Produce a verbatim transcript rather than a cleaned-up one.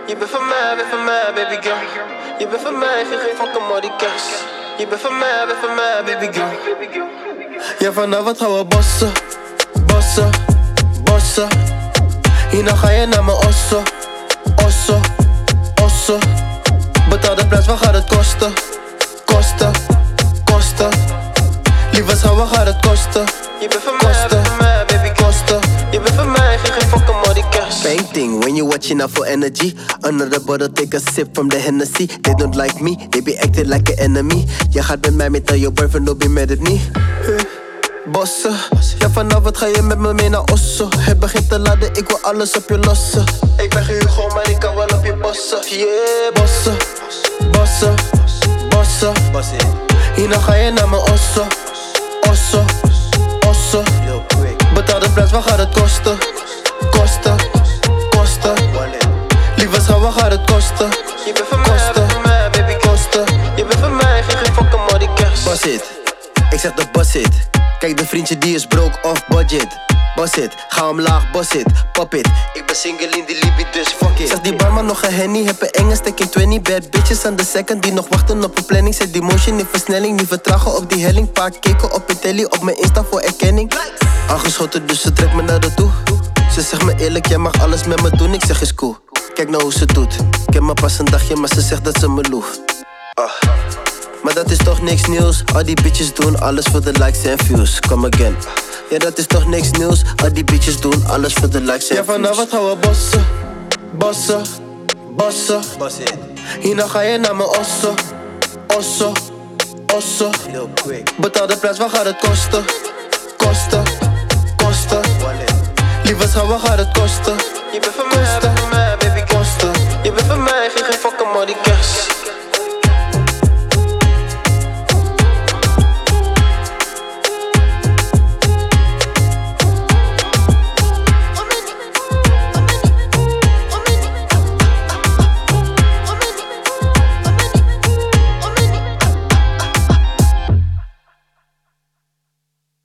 Je bent van mij, bent van mij, baby girl. Je bent van mij, geen geen fuck om al die cash. Je bent van mij, bent van mij, baby girl. Ja, vanavond gaan we bossen, bossen, bossen. Hierna ga je naar mijn osso, osso, osso. Betaal de prijs, wat gaat het kosten? Kosten, kosten. Lieverd gaan, wat gaat het kosten? Je bent van mij, bent van mij, baby, kosten. Je bent van mij, geen geen fuck om al die cash. Painting, when you watching out for energy. Another bottle, take a sip from the Hennessy. They don't like me, they be acting like an enemy. Je gaat met mij mee, tell your boyfriend, don't be mad at me. Hey. Bossen, ja vanavond ga je met me mee naar Osso. Het begint te laden, ik wil alles op je lossen. Ik ben geen Hugo, maar ik kan wel op je bossen. Yeah, bossen, bossen, bossen. Hierna ga je naar mijn Osso, osso, osso. Betaal de prijs, wat gaat het kosten? Kosten, kosten. Lieverd gaan, wat gaat het kosten? Je bent van mij, bent van mij, baby, kosten. Je bent van mij, geen geen fuck om al die cash. Boss it, ik zeg de boss it. Kijk de vriendje die is broke off budget. Boss it, ga omlaag, boss it, pop it. Ik ben single in die Libby, dus fuck it. Zeg die barman nog een henny, heb een enge stek in twintig. Bad bitches aan de second die nog wachten op een planning. Zet die motion in versnelling, niet vertragen op die helling. Paar keken op een telly, op mijn Insta voor erkenning. Aangeschoten, dus ze trekt me naar de toe. Ze zegt me eerlijk, jij mag alles met me doen. Ik zeg is cool, kijk nou hoe ze doet. Ik heb maar pas een dagje, maar ze zegt dat ze me loeft. Ah. Maar dat is toch niks nieuws. Al die bitches doen alles voor de likes en views. Come again. Ja, dat is toch niks nieuws. Al die bitches doen alles voor de likes en views. Ja, vanavond gaan we bossen, bossen, bossen. Hierna ga je naar mijn osso, osso, osso. Betaal de prijs, wat gaat het kosten? Kosten, kosten. Lieverd gaan, wat gaat het kosten? Je bent van mij, bent van mij.